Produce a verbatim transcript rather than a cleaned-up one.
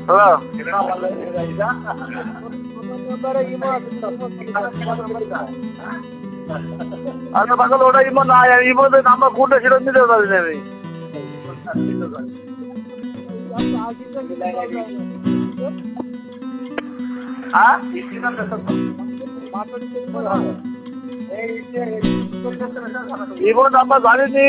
hello আরে পাগল ওটা ইমো না ইমোতে নাম্বার কোনটা সেটা নিতে পারি না আমি হ্যাঁ ইমো নাম্বার জানিনি